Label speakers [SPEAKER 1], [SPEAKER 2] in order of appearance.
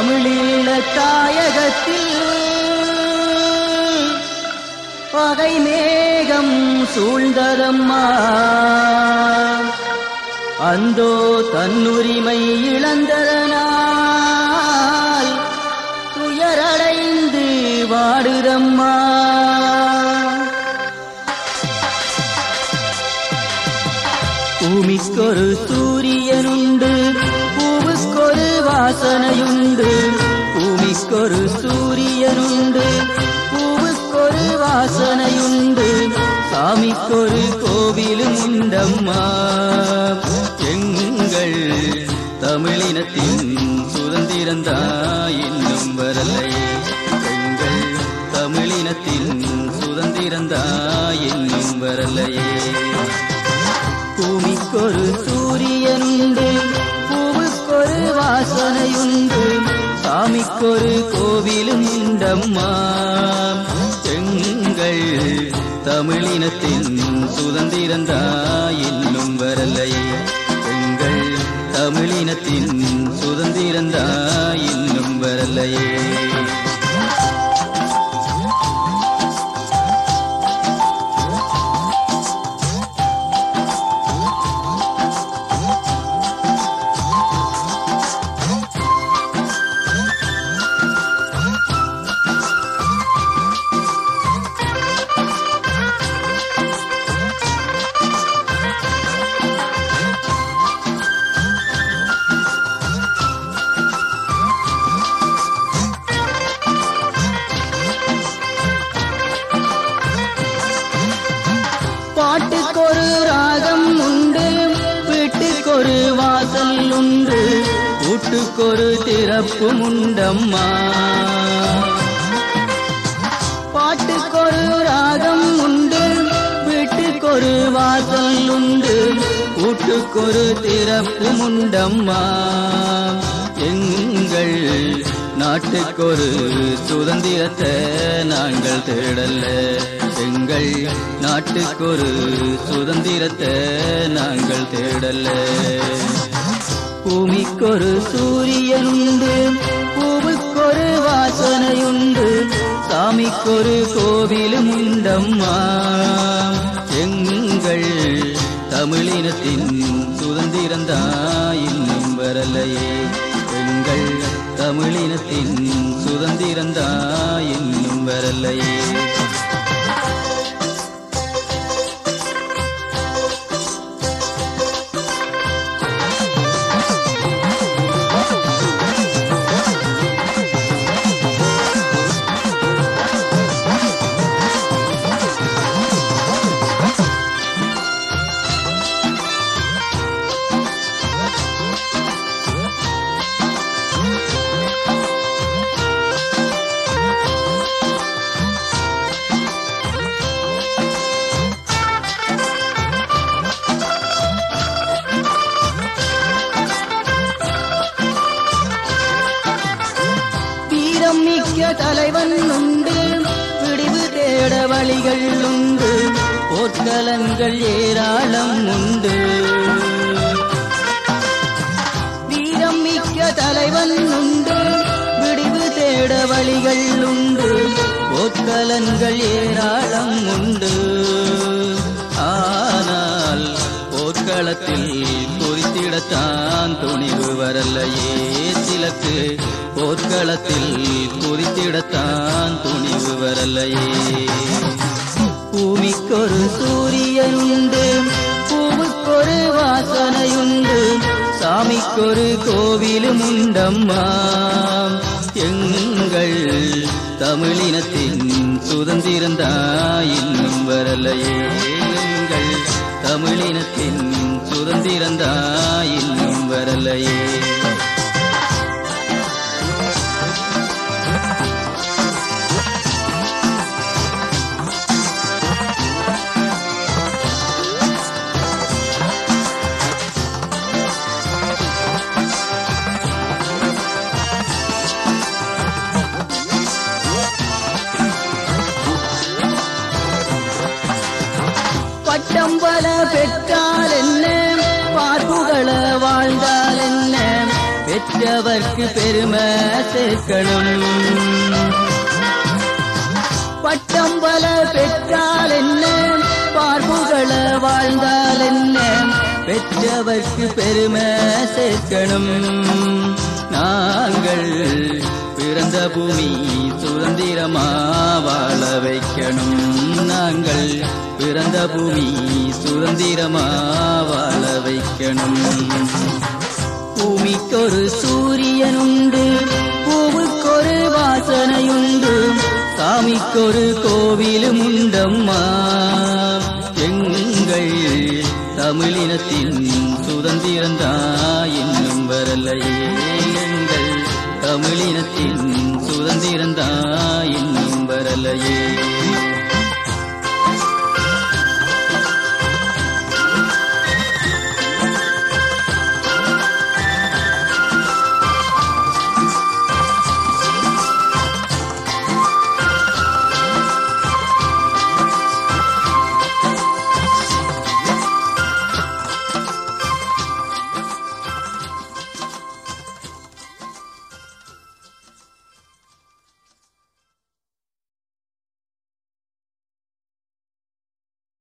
[SPEAKER 1] தமிழீழ தாயகத்தில் பகை மேகம் சூழ்ந்ததம்மா. அந்தோ தன்னுரிமை இழந்ததனால் துயரடைந்து வாடுதம்மா. பூமிக்கொரு சூரியனுண்டு, பூவுக்கொரு வாசனையுண்டு. பூமிக்கொரு சூரியனுண்டு, பூவுக்கொரு வாசனையுண்டு. சாமிக்கொரு கோவிலும் உண்டம்மா. எங்கள் தமிழினத்தின் சுதந்திரந்தாய் இன்னும் வரலையே. எங்கள் தமிழினத்தின் சுதந்திரந்தாய் இன்னும் வரலையே. பூமிக்கொரு சூரியனுண்டு, பூவுக்கொரு வாசனையுண்டு. சாமிக்கொரு கோவிலும் உண்டம்மா. எங்கள் தமிழினத்தின் சுதந்திரந்தாய் இன்னும் வரலையே. எங்கள் தமிழினத்தின் சுதந்திரந்தாய் இன்னும் வரலையே. பாட்டுக்கொரு ராகம் உண்டு, வீட்டுக்கொரு வாசல் உண்டு. வீட்டுக்கொரு திறப்பும் உண்டம்மா. பாட்டுக்கொரு ராகம் உண்டு, வீட்டுக்கொரு வாசல் உண்டு. வீட்டுக்கொரு திறப்பும் உண்டம்மா. எங்கள் நாட்டுக்கொரு சுதந்திரத்தை நாங்கள் தேடல்ல. எங்கள் நாட்டுக்கொரு சுதந்திரத்தை நாங்கள் தேடல்ல. பூமிக்கொரு சூரியனுண்டு, பூவுக்கொரு வாசனையுண்டு. சாமிக்கொரு கோவிலும் உண்டம்மா. எங்கள் தமிழினத்தின் சுதந்திரந்தாய் இன்னும் வரலையே. எங்கள் தமிழினத்தின் சுதந்திரந்தாய் இன்னும் வரலையே. மிக்க தலைவன் உண்டு, விடிவு தேட வழிகள் உண்டு. போர்க்களங்கள் ஏராளம் உண்டு. வீரம் மிக்க தலைவன் உண்டு, விடிவு தேட வழிகள் உண்டு. போர்க்களங்கள் ஏராளம் உண்டு. ஆனால் போர்க்களத்தில் குறித்திடத்தான் துணிவு வரலையே. சிலக்கு போர்க்களத்தில் குறித்திடத்தான் துணிவு வரலையே. பூமிக்கொரு சூரியனுண்டு, பூவுக்கொரு வாசனையுண்டு. சாமிக்கொரு கோவிலும் உண்டம்மா. எங்கள் தமிழினத்தின் சுதந்திரந்தாய் இன்னும் வரலையே. எங்கள் தமிழினத்தின் சுதந்திரந்தாய் இன்னும் வரலையே. பட்டம்பல பெற்றால் என்ன, பார்ப்புகள வாழ்ந்தால் என்ன, பெற்றவர்க்கு பெருமை சேர்க்கணும். பட்டம் பல பெற்றால் என்ன, பார்ப்புகள வாழ்ந்தால் என்ன, பெற்றவர்க்கு பெருமை சேர்க்கணும். நாங்கள் பிறந்த பூமி சுதந்திரமா வாழ வைக்கணும். நாங்கள் பிறந்த பூமி சுதந்திரமா வாழ வைக்கணும். பூமிக்கொரு சூரியனுண்டு, பூவுக்கொரு வாசனையுண்டு, சாமிக்கொரு கோவிலும் உண்டம்மா. எங்கள் தமிழினத்தின் சுதந்திரந்தா இன்னும் வரலையே. எங்கள் தமிழினத்தின் சுதந்திரந்தா இன்னும் வரலையே.